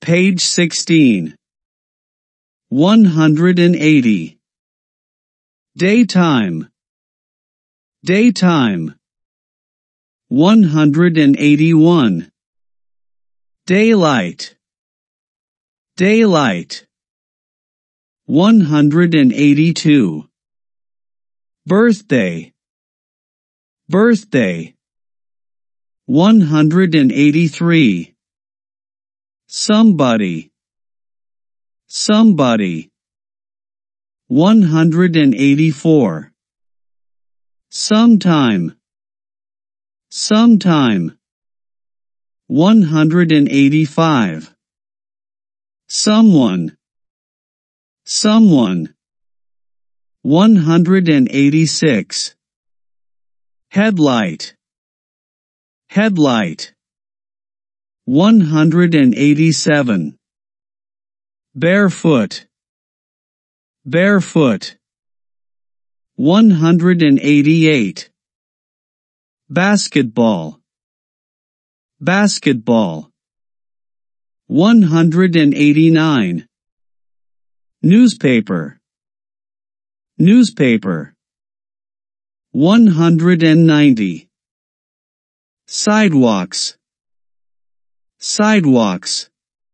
Page 16. 180. Daytime. Daytime. 181. Daylight. Daylight. 182. Birthday. Birthday. 183. Somebody. Somebody. 184. Sometime. Sometime. 185. Someone. Someone. 186. Headlight. Headlight. 187. Barefoot. Barefoot. 188. Basketball. Basketball. 189. Newspaper. Newspaper. 190. Sidewalks. Sidewalks.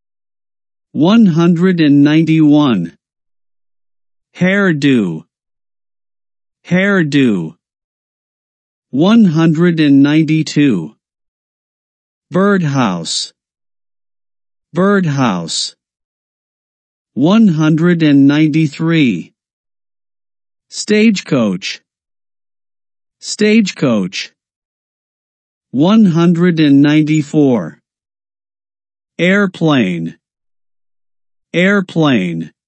191. Hairdo. Hairdo. 192. Birdhouse. Birdhouse. 193. Stagecoach. Stagecoach. 194. Airplane. Airplane.